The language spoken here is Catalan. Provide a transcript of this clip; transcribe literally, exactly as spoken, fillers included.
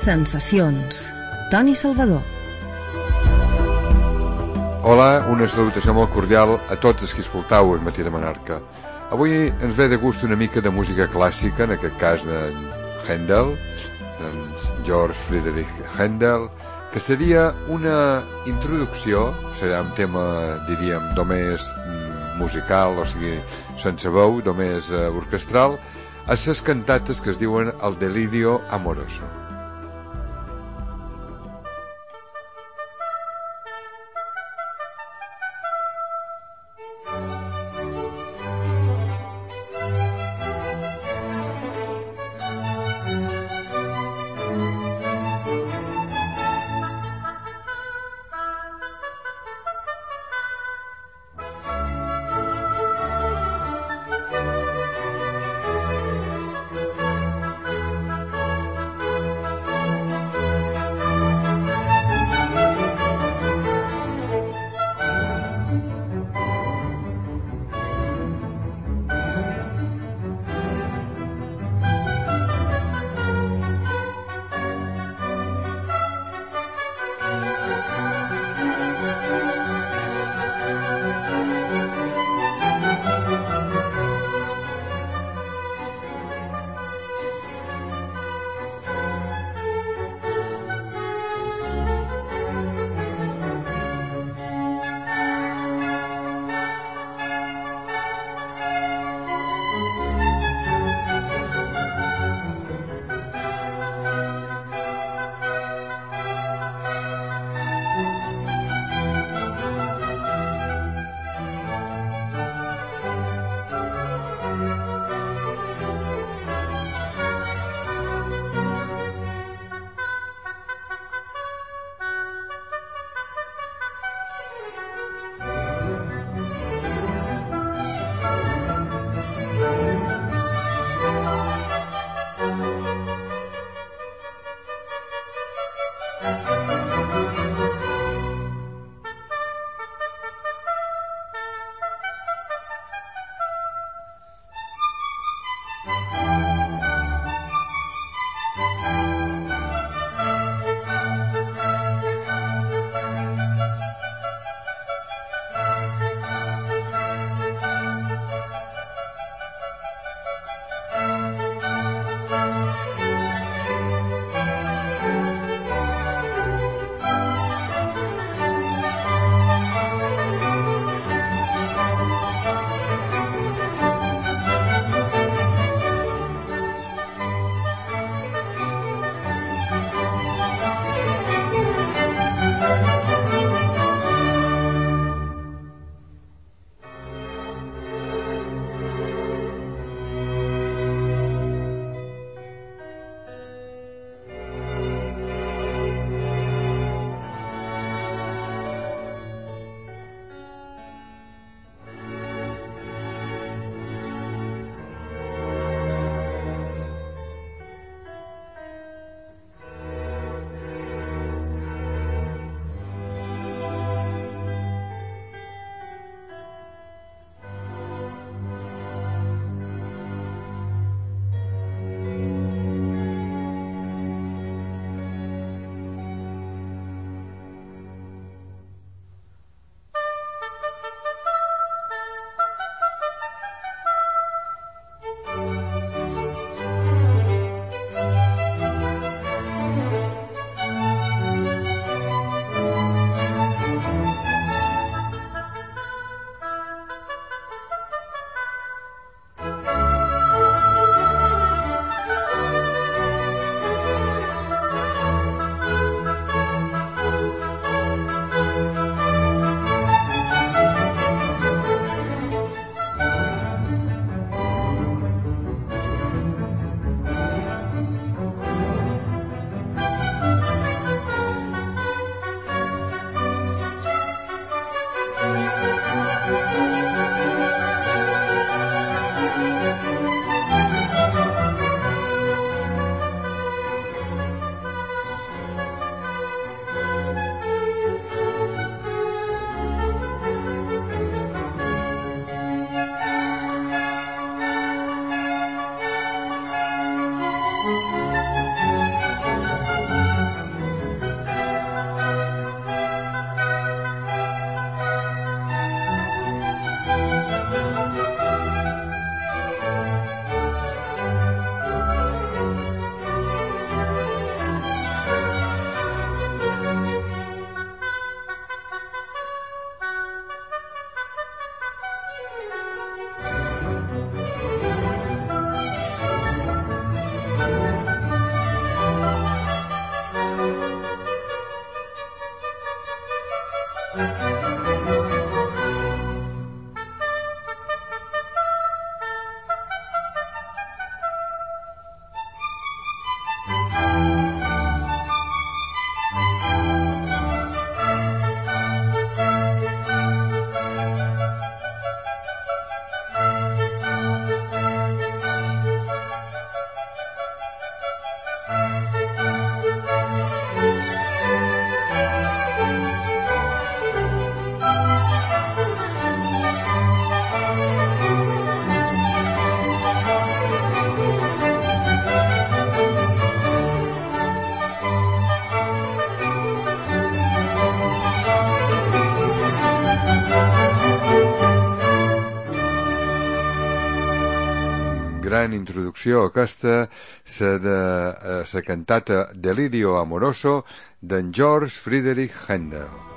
Sensacions. Toni Salvador. Hola, una salutació molt cordial a tots els que escoltau el Matí de Menorca. Avui ens ve de gust una mica de música clàssica, en aquest cas de Händel, d'en George Friedrich Händel, que seria una introducció, serà un tema, diríem, només musical, o sigui, sense veu, només uh, orquestral, a les cantates que es diuen El Delirio Amoroso. gran introducció aquesta, la de la cantata Delirio Amoroso d'en George Friedrich Händel.